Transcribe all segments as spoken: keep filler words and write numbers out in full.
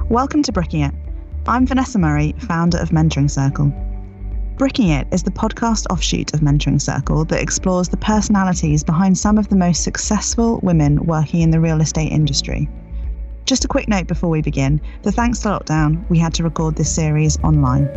Welcome to Bricking It. I'm Vanessa Murray, founder of Mentoring Circle. Bricking It is the podcast offshoot of Mentoring Circle that explores the personalities behind some of the most successful women working in the real estate industry. Just a quick note before we begin, that thanks to lockdown, we had to record this series online.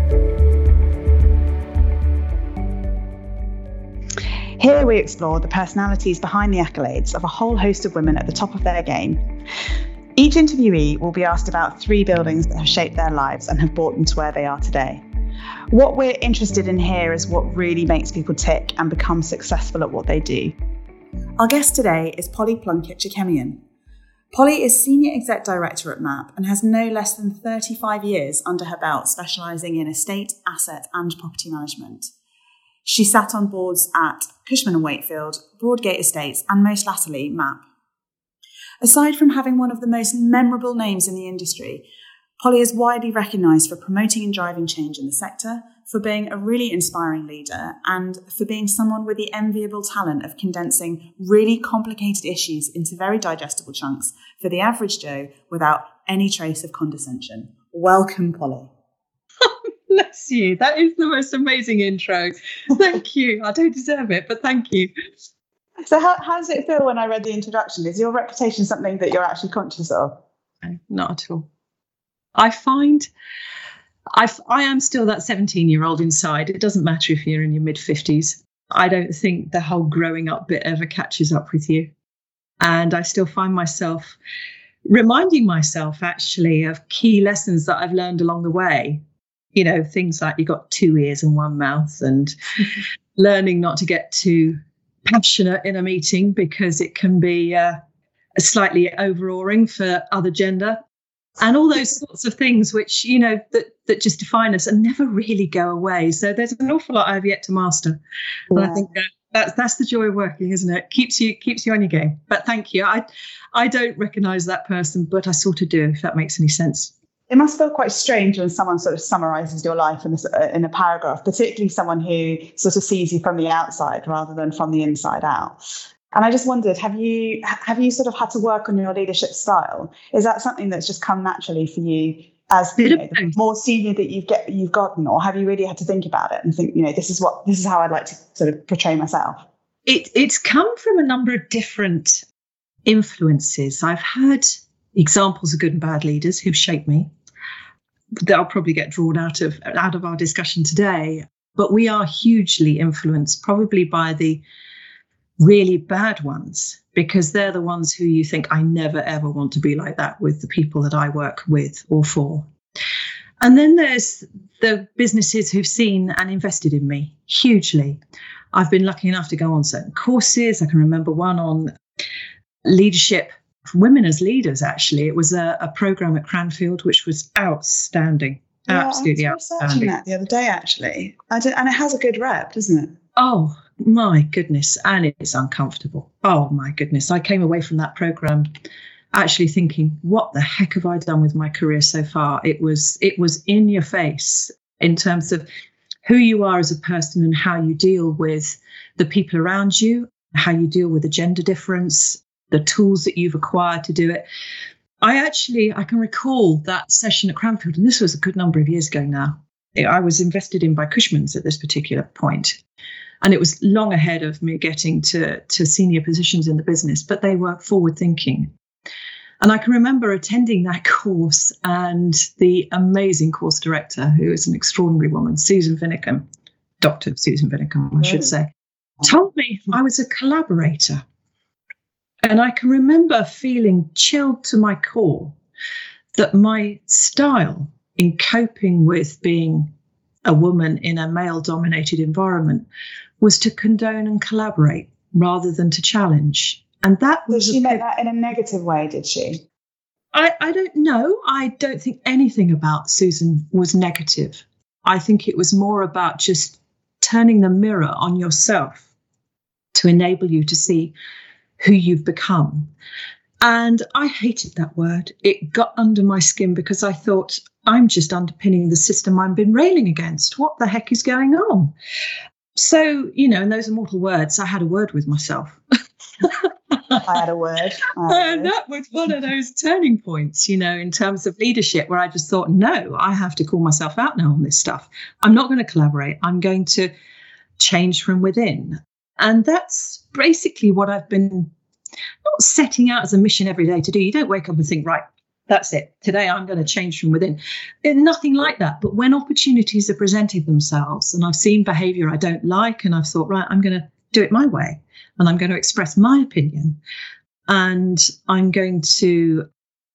Here we explore the personalities behind the accolades of a whole host of women at the top of their game. Each interviewee will be asked about three buildings that have shaped their lives and have brought them to where they are today. What we're interested in here is what really makes people tick and become successful at what they do. Our guest today is Polly Plunkett-Chekemian. Polly is Senior Exec Director at M A P and has no less than thirty-five years under her belt specialising in estate, asset and property management. She sat on boards at Cushman and Wakefield, Broadgate Estates and most latterly M A P. Aside from having one of the most memorable names in the industry, Polly is widely recognised for promoting and driving change in the sector, for being a really inspiring leader, and for being someone with the enviable talent of condensing really complicated issues into very digestible chunks for the average Joe without any trace of condescension. Welcome, Polly. Bless you. That is the most amazing intro. Thank you. I don't deserve it, but thank you. So how, how does it feel when I read the introduction? Is your reputation something that you're actually conscious of? No, not at all. I find I, I am still that seventeen-year-old inside. It doesn't matter if you're in your mid-fifties. I don't think the whole growing up bit ever catches up with you. And I still find myself reminding myself, actually, of key lessons that I've learned along the way. You know, things like you've got two ears and one mouth, and learning not to get too passionate in a meeting because it can be uh, slightly overawing for other gender, and all those sorts of things which, you know, that that just define us and never really go away. So there's an awful lot I've yet to master. Yeah. And I think that, that's that's the joy of working, isn't it? Keeps you keeps you on your game. But thank you. I I don't recognise that person, but I sort of do, if that makes any sense. It must feel quite strange when someone sort of summarises your life in a, in a paragraph, particularly someone who sort of sees you from the outside rather than from the inside out. And I just wondered, have you have you sort of had to work on your leadership style? Is that something that's just come naturally for you as, you know, the more senior that you've get you've gotten, or have you really had to think about it and think, you know, this is what this is how I'd like to sort of portray myself? It it's come from a number of different influences. I've had examples of good and bad leaders who've shaped me. That'll probably get drawn out of out of our discussion today. But we are hugely influenced, probably by the really bad ones, because they're the ones who you think, I never, ever want to be like that with the people that I work with or for. And then there's the businesses who've seen and invested in me hugely. I've been lucky enough to go on certain courses. I can remember one on leadership for women as leaders, actually. It was a, a program at Cranfield, which was outstanding. Yeah, absolutely I was outstanding. That the other day, actually. I did, and it has a good rep, doesn't it? Oh, my goodness. And it's uncomfortable. Oh, my goodness. I came away from that program actually thinking, what the heck have I done with my career so far? It was, it was in your face in terms of who you are as a person and how you deal with the people around you, how you deal with the gender difference, the tools that you've acquired to do it. I actually, I can recall that session at Cranfield, and this was a good number of years ago now. I was invested in by Cushman's at this particular point, and it was long ahead of me getting to, to senior positions in the business, but they were forward thinking. And I can remember attending that course, and the amazing course director, who is an extraordinary woman, Susan Vinicum, Doctor Susan Vinicum, I should say, told me I was a collaborator. And I can remember feeling chilled to my core that my style in coping with being a woman in a male-dominated environment was to condone and collaborate rather than to challenge. And that was... Did she make that in a negative way, did she? I, I don't know. I don't think anything about Susan was negative. I think it was more about just turning the mirror on yourself to enable you to see who you've become. And I hated that word. It got under my skin because I thought, I'm just underpinning the system I've been railing against. What the heck is going on? So, you know, in those immortal words, I had a word with myself. I had a word. I had a And word. that was one of those turning points, you know, in terms of leadership, where I just thought, no, I have to call myself out now on this stuff. I'm not going to collaborate. I'm going to change from within. And that's basically what I've been not setting out as a mission every day to do. You don't wake up and think, right, that's it. Today I'm going to change from within. It's nothing like that. But when opportunities are presenting themselves and I've seen behavior I don't like, and I've thought, right, I'm going to do it my way, and I'm going to express my opinion, and I'm going to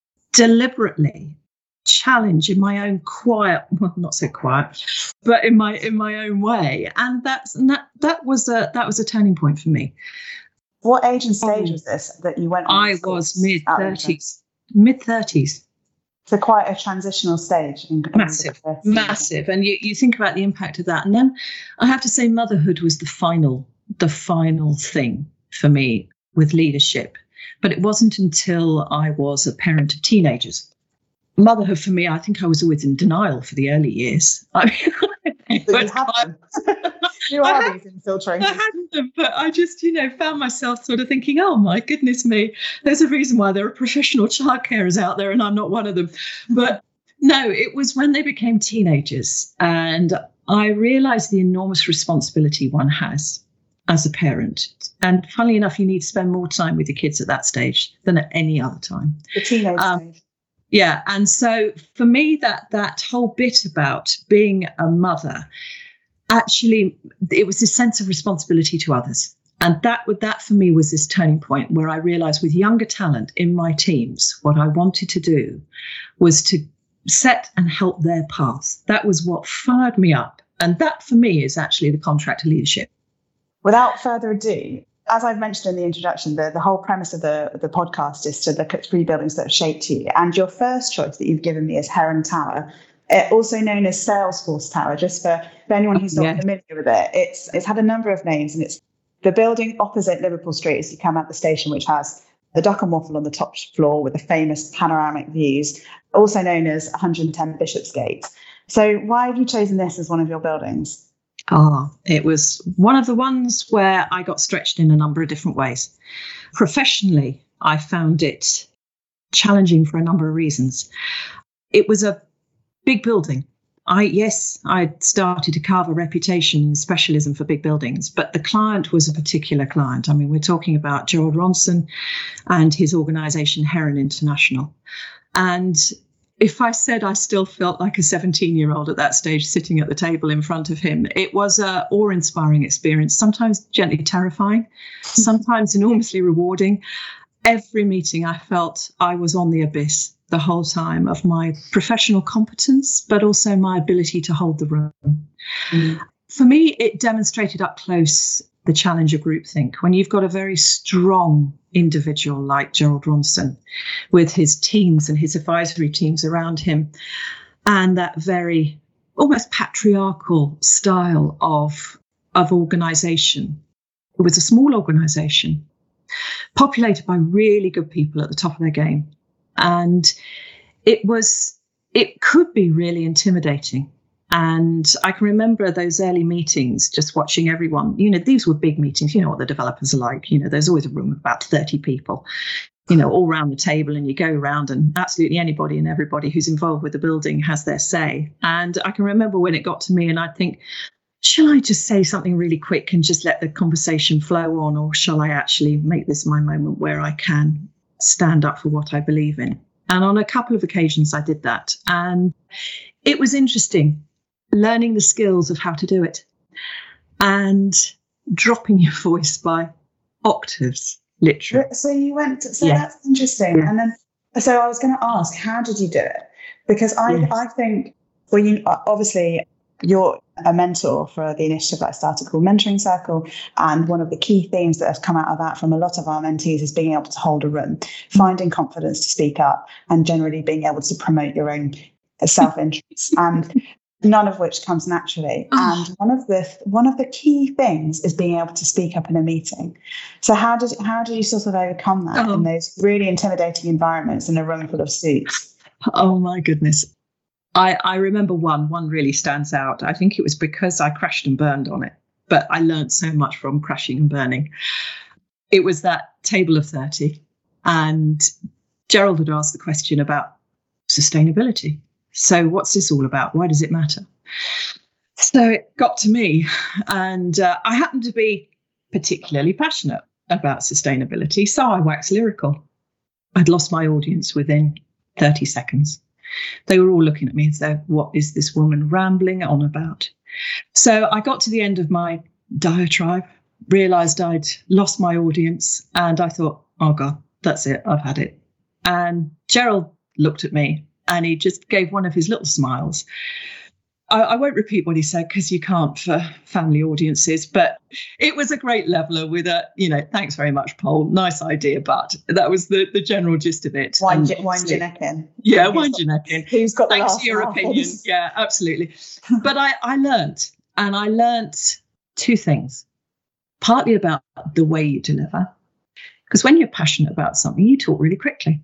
deliberately challenge in my own quiet, well, not so quiet, but in my in my own way. And that's and that that was a that was a turning point for me. What age and stage was this that you went on? I was mid thirties. Mid thirties. So quite a transitional stage. In, massive, in massive. And you, you think about the impact of that. And then I have to say motherhood was the final, the final thing for me with leadership. But it wasn't until I was a parent of teenagers. Motherhood for me, I think I was always in denial for the early years. I mean, but you have you are these infiltrators. I hadn't them, but I just, you know, found myself sort of thinking, oh my goodness me, there's a reason why there are professional child carers out there and I'm not one of them. But no, it was when they became teenagers, and I realized the enormous responsibility one has as a parent. And funnily enough, you need to spend more time with your kids at that stage than at any other time. The teenage um, stage. Yeah. And so for me, that that whole bit about being a mother, actually, it was this sense of responsibility to others. And that that for me was this turning point where I realized with younger talent in my teams, what I wanted to do was to set and help their path. That was what fired me up. And that for me is actually the contract to leadership. Without further ado, as I've mentioned in the introduction, the, the whole premise of the, the podcast is to look at three buildings that have shaped you. And your first choice that you've given me is Heron Tower, uh, also known as Salesforce Tower, just for, for anyone who's not yeah. familiar with it. It's it's had a number of names, and it's the building opposite Liverpool Street as you come out the station, which has the Duck and Waffle on the top floor with the famous panoramic views, also known as one hundred ten Bishopsgate. So why have you chosen this as one of your buildings? Ah, oh, it was one of the ones where I got stretched in a number of different ways. Professionally, I found it challenging for a number of reasons. It was a big building. I yes, I started to carve a reputation and specialism for big buildings, but the client was a particular client. I mean, we're talking about Gerald Ronson and his organisation Heron International. And if I said I still felt like a seventeen-year-old at that stage sitting at the table in front of him, it was a awe-inspiring experience, sometimes gently terrifying, sometimes enormously rewarding. Every meeting I felt I was on the abyss the whole time of my professional competence, but also my ability to hold the room. Mm. For me, it demonstrated up close the challenge of groupthink. When you've got a very strong individual like Gerald Ronson with his teams and his advisory teams around him, and that very almost patriarchal style of, of organisation. It was a small organisation populated by really good people at the top of their game. And it was, it could be really intimidating. And I can remember those early meetings, just watching everyone, you know, these were big meetings. You know what the developers are like. You know, there's always a room of about thirty people, you know, all around the table, and you go around and absolutely anybody and everybody who's involved with the building has their say. And I can remember when it got to me and I'd think, shall I just say something really quick and just let the conversation flow on, or shall I actually make this my moment where I can stand up for what I believe in? And on a couple of occasions I did that. And it was interesting, learning the skills of how to do it and dropping your voice by octaves, literally. So you went, so yeah. that's interesting. Yeah. And then, so I was going to ask, how did you do it? Because I, yes. I think, well, you obviously you're a mentor for the initiative that I started called Mentoring Circle. And one of the key themes that have come out of that from a lot of our mentees is being able to hold a room, finding confidence to speak up, and generally being able to promote your own self-interest. And none of which comes naturally. Oh. And one of the one of the key things is being able to speak up in a meeting. So how did how did you sort of overcome that oh. in those really intimidating environments in a room full of suits? Oh my goodness. I, I remember one, one really stands out. I think it was because I crashed and burned on it, but I learned so much from crashing and burning. It was that table of thirty, and Gerald had asked the question about sustainability. So what's this all about? Why does it matter? So it got to me, and uh, I happened to be particularly passionate about sustainability, so I waxed lyrical. I'd lost my audience within thirty seconds. They were all looking at me as though, what is this woman rambling on about? So I got to the end of my diatribe, realised I'd lost my audience, and I thought, oh God, that's it, I've had it. And Gerald looked at me and he just gave one of his little smiles. I, I won't repeat what he said because you can't for family audiences, but it was a great leveler with a, you know, thanks very much, Paul. Nice idea, but that was the, the general gist of it. Wind, and, wind your neck in. Yeah, wind your neck in. Who's got the Thanks last for your opinion. Yeah, absolutely. But I, I learnt, and I learnt two things. Partly about the way you deliver, because when you're passionate about something, you talk really quickly.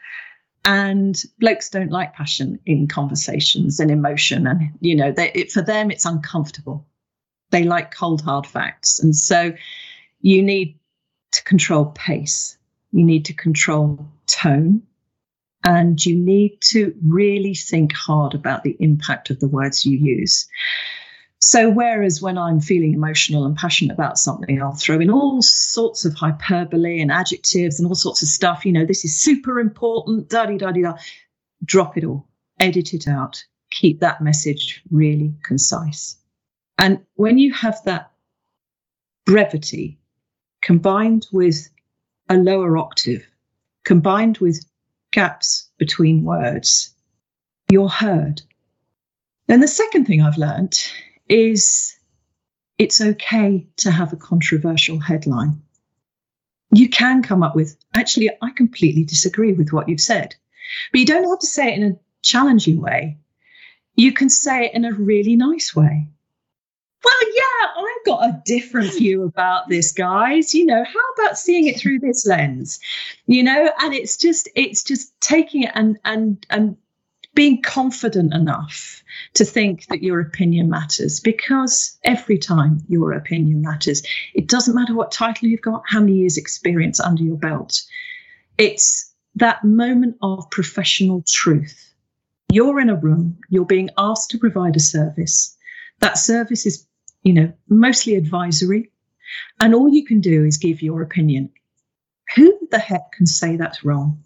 And blokes don't like passion in conversations and emotion. And, you know, they, it, for them, it's uncomfortable. They like cold, hard facts. And so you need to control pace. You need to control tone. And you need to really think hard about the impact of the words you use. So whereas when I'm feeling emotional and passionate about something, I'll throw in all sorts of hyperbole and adjectives and all sorts of stuff. You know, this is super important, da-di-da-di-da. Drop it all, edit it out, keep that message really concise. And when you have that brevity combined with a lower octave, combined with gaps between words, you're heard. Then the second thing I've learned is it's okay to have a controversial headline. You can come up with, actually, I completely disagree with what you've said. But you don't have to say it in a challenging way. You can say it in a really nice way. Well, yeah, I've got a different view about this, guys. You know, how about seeing it through this lens? You know, and it's just, it's just taking it and and and being confident enough to think that your opinion matters, because every time your opinion matters. It doesn't matter what title you've got, how many years experience under your belt. It's that moment of professional truth. You're in a room, you're being asked to provide a service. That service is, you know, mostly advisory, and all you can do is give your opinion. Who the heck can say that's wrong?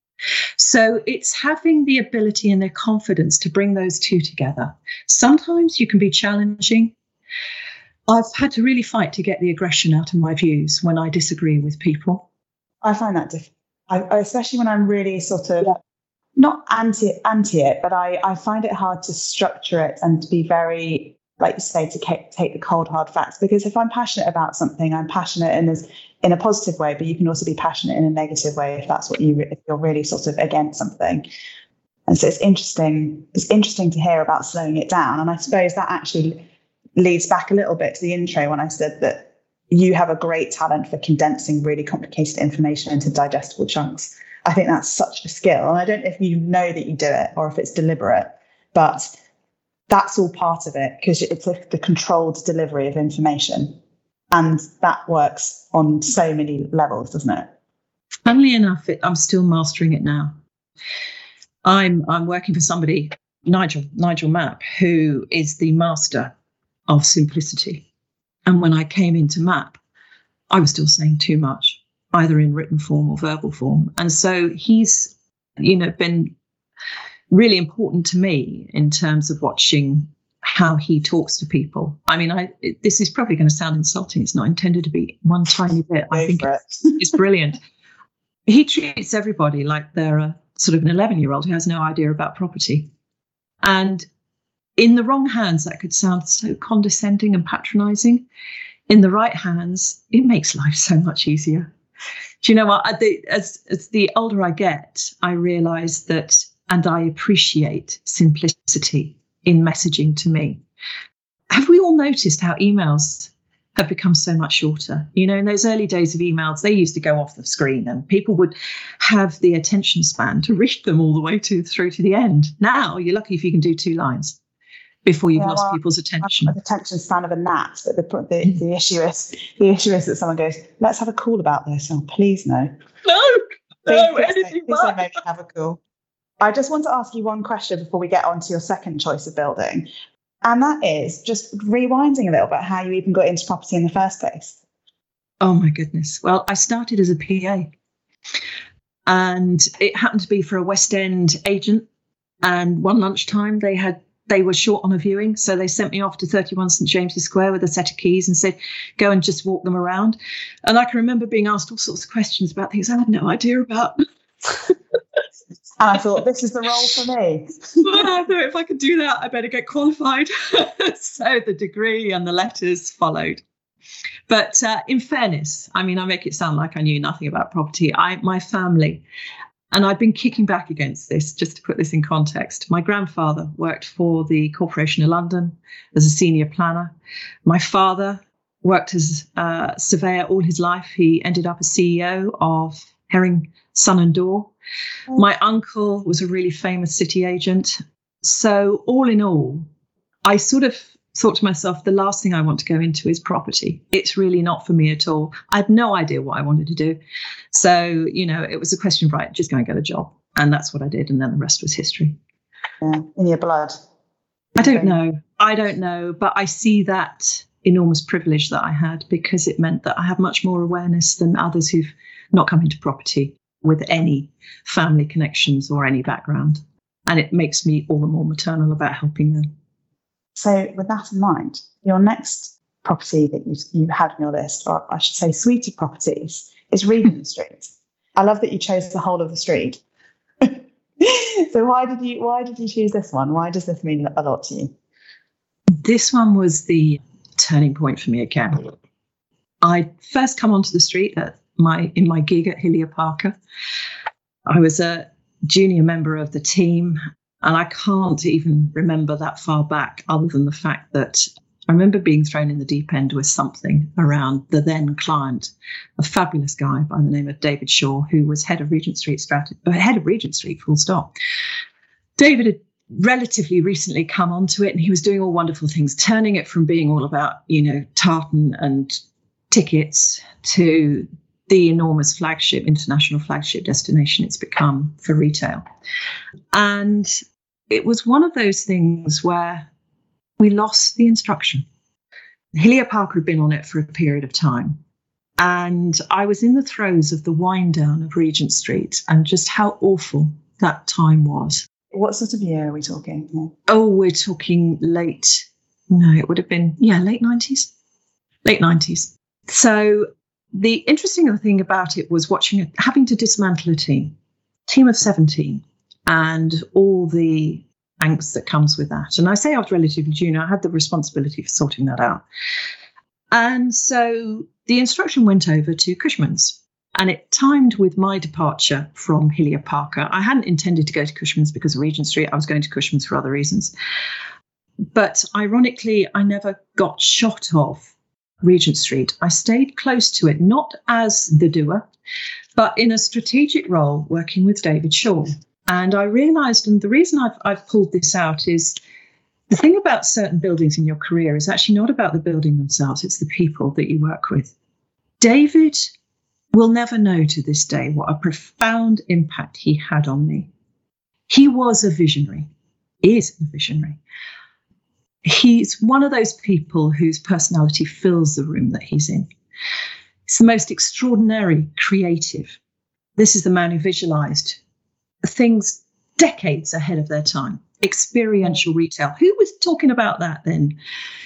So it's having the ability and the confidence to bring those two together. Sometimes you can be challenging. I've had to really fight to get the aggression out of my views when I disagree with people. I find that difficult, I, especially when I'm really sort of yeah. not anti anti it, but I, I find it hard to structure it and to be very, like you say, to take the cold, hard facts. Because if I'm passionate about something, I'm passionate in as in a positive way, but you can also be passionate in a negative way if that's what you, if you're really sort of against something. And so it's interesting. It's interesting to hear about slowing it down. And I suppose that actually leads back a little bit to the intro when I said that you have a great talent for condensing really complicated information into digestible chunks. I think that's such a skill. And I don't know if you know that you do it or if it's deliberate, but that's all part of it, because it's a, the controlled delivery of information. And that works on so many levels, doesn't it? Funnily enough, it, I'm still mastering it now. I'm I'm working for somebody, Nigel, Nigel Mapp, who is the master of simplicity. And when I came into Mapp, I was still saying too much, either in written form or verbal form. And so he's, you know, been really important to me in terms of watching how he talks to people. I mean, I it, this is probably going to sound insulting. It's not intended to be one tiny bit. I think it's, it's brilliant. He treats everybody like they're a sort of an eleven-year-old who has no idea about property. And in the wrong hands, that could sound so condescending and patronizing. In the right hands, it makes life so much easier. Do you know what? The, as, as the older I get, I realize that, and I appreciate simplicity in messaging to me. Have we all noticed how emails have become so much shorter? You know, in those early days of emails, they used to go off the screen and people would have the attention span to read them all the way to through to the end. Now, you're lucky if you can do two lines. before you've yeah, lost well, people's attention. I've got the attention span of a gnat, but the, the, the issue is the issue is that someone goes, let's have a call about this. Oh, please no. No, Please, no, please, anything don't, please don't make me have a call. I just want to ask you one question before we get on to your second choice of building. And that is just rewinding a little bit how you even got into property in the first place. Oh, my goodness. Well, I started as a P A. And it happened to be for a West End agent. And one lunchtime, they had they were short on a viewing. So they sent me off to thirty-one St James's Square with a set of keys and said, go and just walk them around. And I can remember being asked all sorts of questions about things I had no idea about. And I thought, this is the role for me. Well, I thought, if I could do that, I better get qualified. So the degree and the letters followed. But uh, in fairness, I mean, I make it sound like I knew nothing about property. I, my family, and I've been kicking back against this, just to put this in context. My grandfather worked for the Corporation of London as a senior planner. My father worked as a surveyor all his life. He ended up as C E O of Herring, Son and Door. My uncle was a really famous city agent. So all in all, I sort of thought to myself, the last thing I want to go into is property. It's really not for me at all. I had no idea what I wanted to do. So, you know, it was a question of, right, just go and get a job. And that's what I did. And then the rest was history. Yeah, in your blood. I don't know. I don't know. But I see that enormous privilege that I had because it meant that I have much more awareness than others who've not come into property with any family connections or any background. And it makes me all the more maternal about helping them. So with that in mind, your next property that you, you had on your list, or I should say suite of properties, is Regent Street. I love that you chose the whole of the street. So why did you why did you choose this one? Why does this mean a lot to you? This one was the turning point for me again. I first come onto the street at my in my gig at Hillier Parker. I was a junior member of the team. And I can't even remember that far back other than the fact that I remember being thrown in the deep end with something around the then client, a fabulous guy by the name of David Shaw, who was head of Regent Street strategy, head of Regent Street, full stop. David had relatively recently come onto it and he was doing all wonderful things, turning it from being all about, you know, tartan and tickets to the enormous flagship, international flagship destination it's become for retail. And it was one of those things where we lost the instruction. Hillier Parker had been on it for a period of time. And I was in the throes of the wind down of Regent Street and just how awful that time was. What sort of year are we talking? Yeah. Oh, we're talking late, no, it would have been, yeah, late nineties. Late nineties. So the interesting thing about it was watching it, having to dismantle a team, team of seventeen. And all the angst that comes with that. And I say I was relatively junior, I had the responsibility for sorting that out. And so the instruction went over to Cushman's. And it timed with my departure from Hillier Parker. I hadn't intended to go to Cushman's because of Regent Street. I was going to Cushman's for other reasons. But ironically, I never got shot of Regent Street. I stayed close to it, not as the doer, but in a strategic role working with David Shaw. And I realised, and the reason I've, I've pulled this out is the thing about certain buildings in your career is actually not about the building themselves, it's the people that you work with. David will never know to this day what a profound impact he had on me. He was a visionary, is a visionary. He's one of those people whose personality fills the room that he's in. He's the most extraordinary creative. This is the man who visualised things decades ahead of their time. Experiential retail. Who was talking about that then?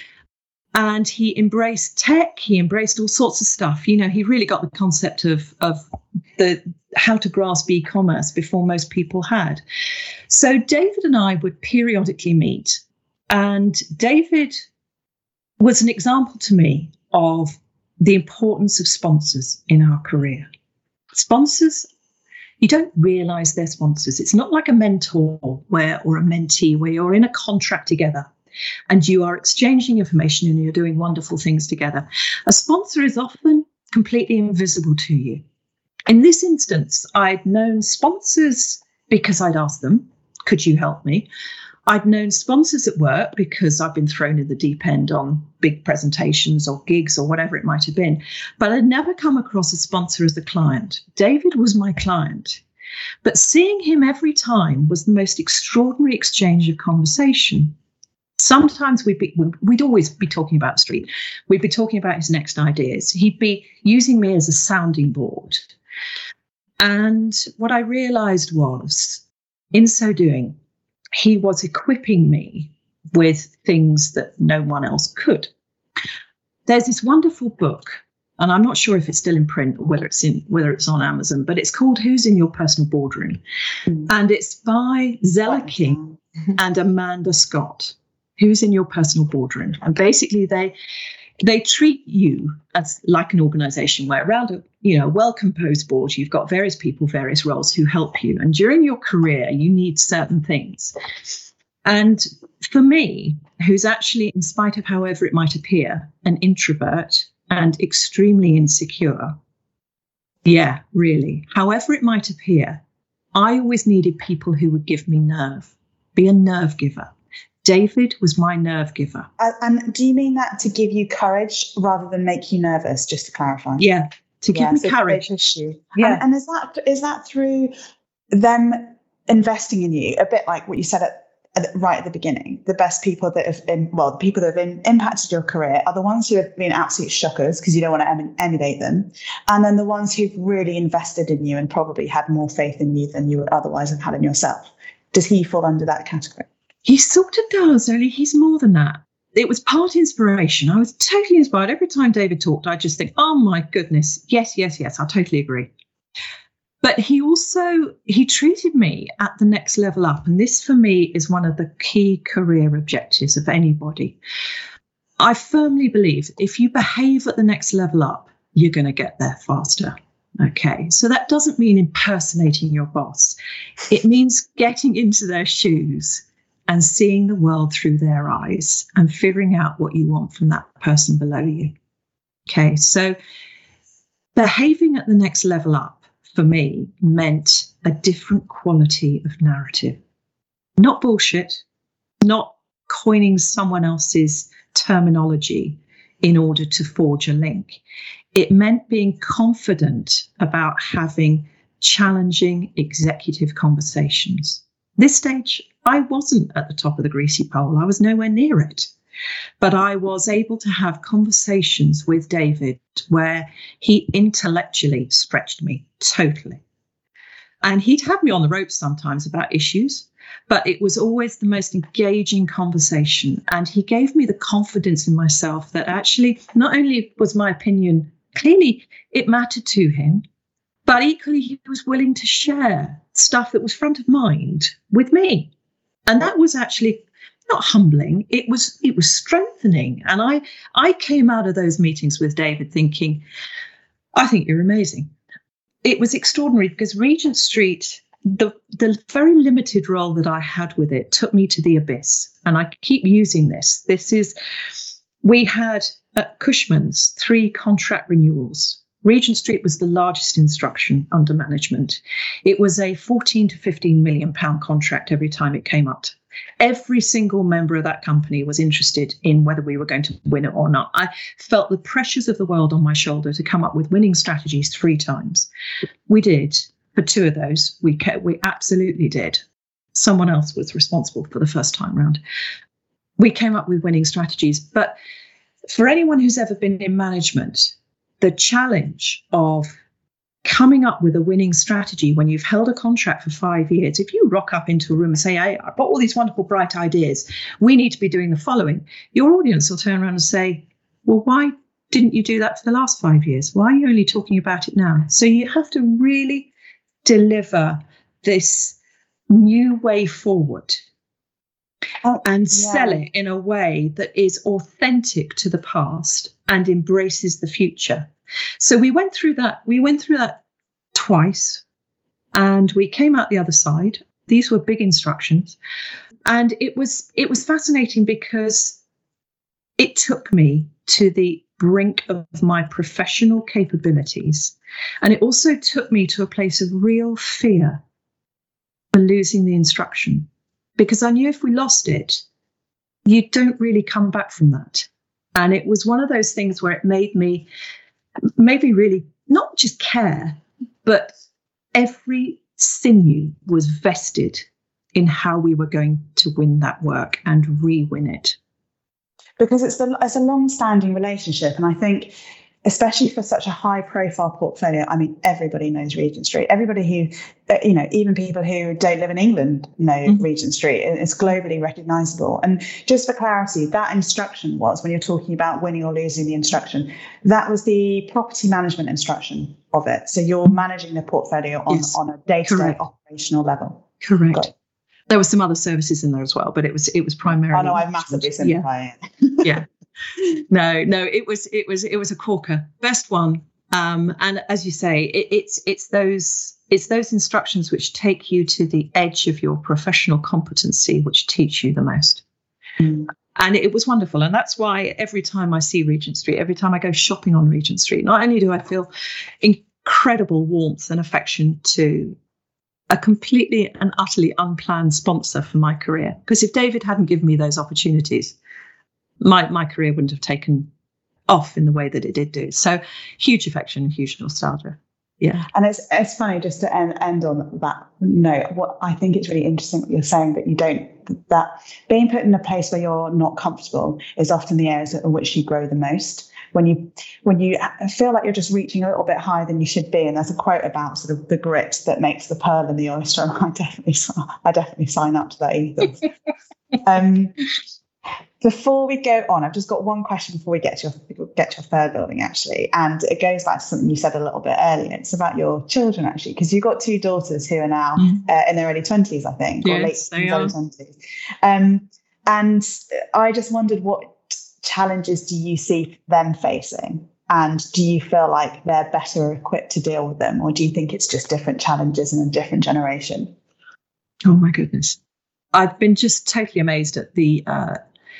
And he embraced tech. He embraced all sorts of stuff. You know, he really got the concept of, of the how to grasp e-commerce before most people had. So David and I would periodically meet. And David was an example to me of the importance of sponsors in our career. Sponsors, you don't realise they're sponsors. It's not like a mentor where or a mentee where you're in a contract together and you are exchanging information and you're doing wonderful things together. A sponsor is often completely invisible to you. In this instance, I'd known sponsors because I'd asked them, could you help me? I'd known sponsors at work because I've been thrown in the deep end on big presentations or gigs or whatever it might have been, but I'd never come across a sponsor as a client. David was my client, but seeing him every time was the most extraordinary exchange of conversation. Sometimes we'd, be, we'd always be talking about the street. We'd be talking about his next ideas. He'd be using me as a sounding board. And what I realized was, in so doing, he was equipping me with things that no one else could. There's this wonderful book, and I'm not sure if it's still in print or whether it's in whether it's on Amazon, but it's called Who's in Your Personal Boardroom? Mm. And it's by Zella King and Amanda Scott. Who's in Your Personal Boardroom? And basically they they treat you as like an organization where around a you know well-composed board, you've got various people, various roles who help you. And during your career, you need certain things. And for me, who's actually, in spite of however it might appear, an introvert and extremely insecure, yeah, really, however it might appear, I always needed people who would give me nerve, be a nerve giver. David was my nerve giver. Uh, and do you mean that to give you courage rather than make you nervous, just to clarify? Yeah, to give yeah, me so courage. Yeah. And, and is that is that through them investing in you, a bit like what you said at, at right at the beginning? The best people that have been, well, the people that have been, impacted your career are the ones who have been absolute shockers because you don't want to em- emulate them. And then the ones who've really invested in you and probably had more faith in you than you would otherwise have had in yourself. Does he fall under that category? He sort of does, only he's more than that. It was part inspiration. I was totally inspired. Every time David talked, I just think, oh my goodness, yes, yes, yes, I totally agree. But he also, he treated me at the next level up. And this for me is one of the key career objectives of anybody. I firmly believe if you behave at the next level up, you're going to get there faster. Okay, so that doesn't mean impersonating your boss. It means getting into their shoes and seeing the world through their eyes and figuring out what you want from that person below you. Okay, so behaving at the next level up for me meant a different quality of narrative. Not bullshit, not coining someone else's terminology in order to forge a link. It meant being confident about having challenging executive conversations. This stage, I wasn't at the top of the greasy pole. I was nowhere near it. But I was able to have conversations with David where he intellectually stretched me totally. And he'd have me on the ropes sometimes about issues, but it was always the most engaging conversation. And he gave me the confidence in myself that actually not only was my opinion, clearly it mattered to him, but equally he was willing to share stuff that was front of mind with me. And that was actually not humbling, it was it was strengthening. And I I came out of those meetings with David thinking, I think you're amazing. It was extraordinary because Regent Street, the, the very limited role that I had with it took me to the abyss. And I keep using this. This is, we had at Cushman's three contract renewals. Regent Street was the largest instruction under management. It was a fourteen to fifteen million pound contract every time it came up. Every single member of that company was interested in whether we were going to win it or not. I felt the pressures of the world on my shoulder to come up with winning strategies three times. We did. For two of those, we kept, we absolutely did. Someone else was responsible for the first time round. We came up with winning strategies. But for anyone who's ever been in management, the challenge of coming up with a winning strategy when you've held a contract for five years, if you rock up into a room and say, hey, I've got all these wonderful, bright ideas, we need to be doing the following, your audience will turn around and say, well, why didn't you do that for the last five years? Why are you only talking about it now? So you have to really deliver this new way forward oh, and yeah. sell it in a way that is authentic to the past and embraces the future. So we went through that. We went through that twice, and we came out the other side. These were big instructions, and it was it was fascinating because it took me to the brink of my professional capabilities, and it also took me to a place of real fear for losing the instruction, because I knew if we lost it, you don't really come back from that. And it was one of those things where it made me, made me really not just care, but every sinew was vested in how we were going to win that work and re-win it. Because it's, the, it's a long-standing relationship. And I think, especially for such a high-profile portfolio, I mean, everybody knows Regent Street. Everybody who, you know, even people who don't live in England know mm-hmm. Regent Street. It's globally recognisable. And just for clarity, that instruction was, when you're talking about winning or losing the instruction, that was the property management instruction of it. So you're managing the portfolio on, yes. on a day-to-day Correct. Operational level. Correct. Got There were some other services in there as well, but it was it was primarily. Oh no, I'm massively simplifying it. Yeah. No, no, it was it was it was a corker, best one. Um, and as you say, it, it's it's those it's those instructions which take you to the edge of your professional competency, which teach you the most. Mm. And it was wonderful, and that's why every time I see Regent Street, every time I go shopping on Regent Street, not only do I feel incredible warmth and affection to a completely and utterly unplanned sponsor for my career. Because if David hadn't given me those opportunities, my, my career wouldn't have taken off in the way that it did do. So huge affection and huge nostalgia. Yeah. And it's it's funny, just to end, end on that note, what I think it's really interesting what you're saying, that you don't, that being put in a place where you're not comfortable is often the areas in which you grow the most. When you when you feel like you're just reaching a little bit higher than you should be, and there's a quote about sort of the grit that makes the pearl and the oyster, and I definitely I definitely sign up to that ethos. um, before we go on, I've just got one question before we get to your get to your third building, actually, and it goes back to something you said a little bit earlier. It's about your children, actually, because you've got two daughters who are now mm. uh, in their early twenties, I think, yes, or late early twenties. Um, and I just wondered, what challenges do you see them facing, and do you feel like they're better equipped to deal with them, or do you think it's just different challenges in a different generation? Oh my goodness, I've been just totally amazed at the uh,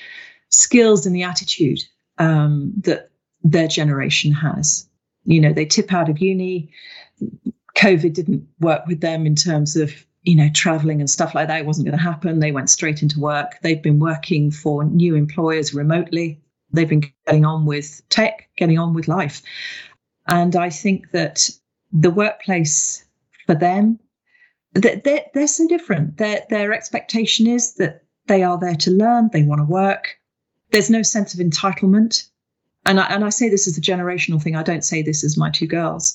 skills and the attitude um, that their generation has. You know, they tip out of uni. COVID didn't work with them in terms of, you know, traveling and stuff like that. It wasn't going to happen. They went straight into work. They've been working for new employers remotely. They've been getting on with tech, getting on with life. And I think that the workplace for them, they're, they're, they're so different. Their, their expectation is that they are there to learn. They want to work. There's no sense of entitlement. And I, and I say this as a generational thing. I don't say this as my two girls.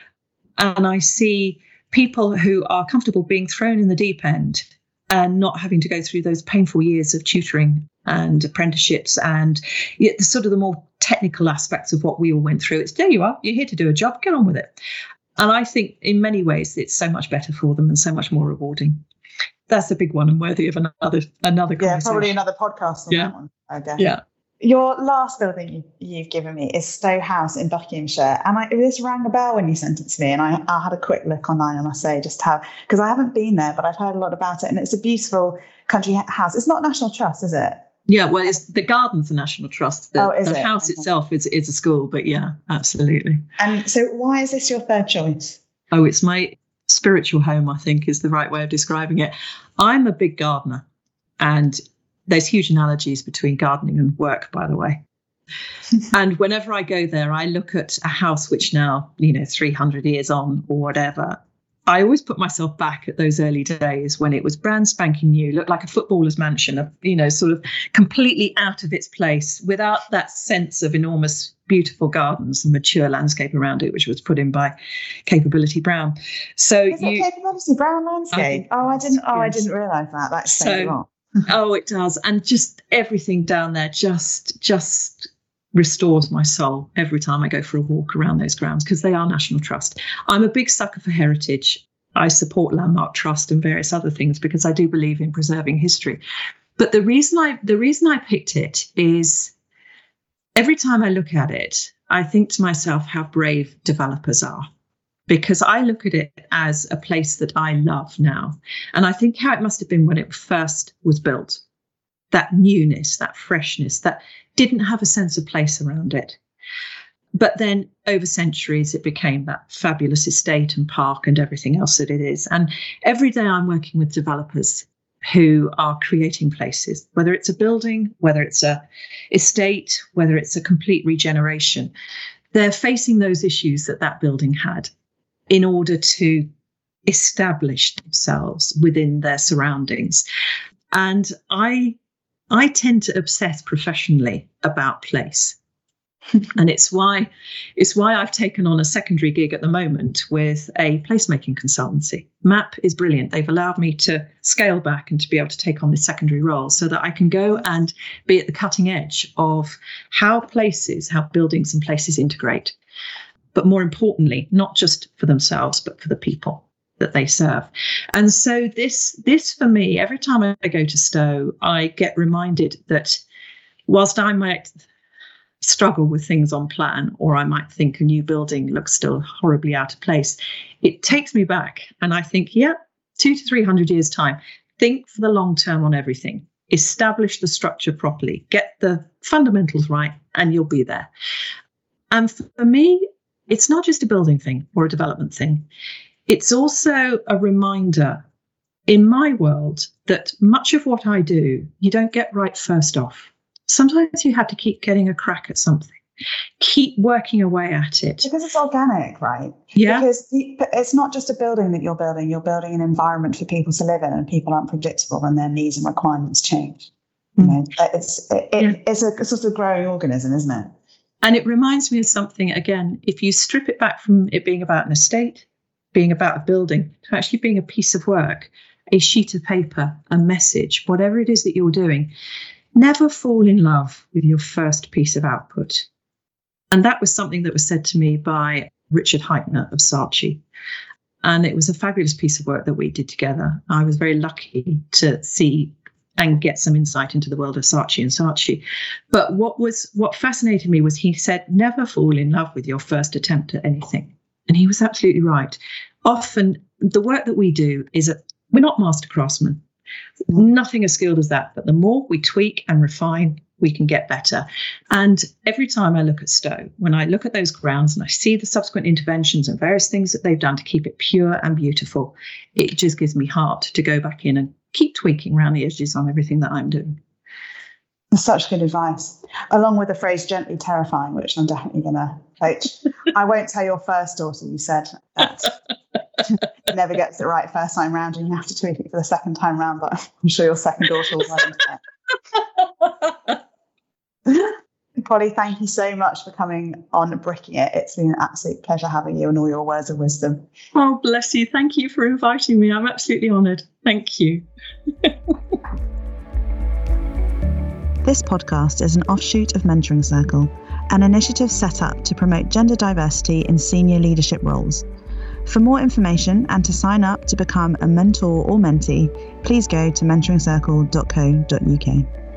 And I see people who are comfortable being thrown in the deep end and not having to go through those painful years of tutoring and apprenticeships and the sort of the more technical aspects of what we all went through. It's, there you are, you're here to do a job, get on with it. And I think in many ways it's so much better for them and so much more rewarding. That's a big one and worthy of another another conversation. Yeah, probably another podcast on yeah. that one, I guess. Yeah. Your last building you, you've given me is Stowe House in Buckinghamshire. And I, this rang a bell when you sent it to me. And I, I had a quick look online, I must say, just how, because I haven't been there, but I've heard a lot about it. And it's a beautiful country house. It's not National Trust, is it? Yeah, well, it's the garden's a National Trust. The, oh, is the it? house okay. itself is, is a school, but yeah, absolutely. And so why is this your third choice? Oh, it's my spiritual home, I think, is the right way of describing it. I'm a big gardener, and there's huge analogies between gardening and work, by the way. And whenever I go there, I look at a house which now, you know, three hundred years on or whatever, I always put myself back at those early days when it was brand spanking new, looked like a footballer's mansion, of, you know, sort of completely out of its place without that sense of enormous, beautiful gardens and mature landscape around it, which was put in by Capability Brown. So Is you, it Capability Brown landscape? I oh, I didn't. Oh, yes. I didn't realise that. That's so wrong. Oh, it does. And just everything down there just just restores my soul every time I go for a walk around those grounds, because they are National Trust. I'm a big sucker for heritage. I support Landmark Trust and various other things because I do believe in preserving history. But the reason I the reason I picked it is every time I look at it, I think to myself how brave developers are. Because I look at it as a place that I love now. And I think how it must have been when it first was built. That newness, that freshness, that didn't have a sense of place around it. But then over centuries, it became that fabulous estate and park and everything else that it is. And every day I'm working with developers who are creating places, whether it's a building, whether it's a estate, whether it's a complete regeneration. They're facing those issues that that building had in order to establish themselves within their surroundings. And I, I tend to obsess professionally about place. And it's why it's why I've taken on a secondary gig at the moment with a placemaking consultancy. MAP is brilliant. They've allowed me to scale back and to be able to take on this secondary role so that I can go and be at the cutting edge of how places, how buildings and places integrate. But more importantly, not just for themselves, but for the people that they serve. And so this, this for me, every time I go to Stowe, I get reminded that whilst I might struggle with things on plan, or I might think a new building looks still horribly out of place, it takes me back and I think, yeah, two to three hundred years time, think for the long term on everything, establish the structure properly, get the fundamentals right, and you'll be there. And for me, it's not just a building thing or a development thing. It's also a reminder in my world that much of what I do, you don't get right first off. Sometimes you have to keep getting a crack at something, keep working away at it. Because it's organic, right? Yeah. Because it's not just a building that you're building, you're building an environment for people to live in, and people aren't predictable and their needs and requirements change. Mm. You know, it's, it, yeah. it's a sort of growing organism, isn't it? And it reminds me of something, again, if you strip it back from it being about an estate, being about a building, to actually being a piece of work, a sheet of paper, a message, whatever it is that you're doing, never fall in love with your first piece of output. And that was something that was said to me by Richard Heitner of Saatchi. And it was a fabulous piece of work that we did together. I was very lucky to see and get some insight into the world of Saatchi and Saatchi. But what was what fascinated me was he said, never fall in love with your first attempt at anything. And he was absolutely right. Often the work that we do is, a, we're not master craftsmen. Nothing as skilled as that. But the more we tweak and refine, we can get better. And every time I look at Stowe, when I look at those grounds and I see the subsequent interventions and various things that they've done to keep it pure and beautiful, it just gives me heart to go back in and keep tweaking around the edges on everything that I'm doing. That's such good advice. Along with the phrase gently terrifying, which I'm definitely going to coach. I won't tell your first daughter you said that. It never gets it right first time round and you have to tweak it for the second time round, but I'm sure your second daughter will learn that. Polly, thank you so much for coming on Bricking It. It's been an absolute pleasure having you and all your words of wisdom. Oh, bless you. Thank you for inviting me. I'm absolutely honoured. Thank you. This podcast is an offshoot of Mentoring Circle, an initiative set up to promote gender diversity in senior leadership roles. For more information and to sign up to become a mentor or mentee, please go to mentoring circle dot co dot uk.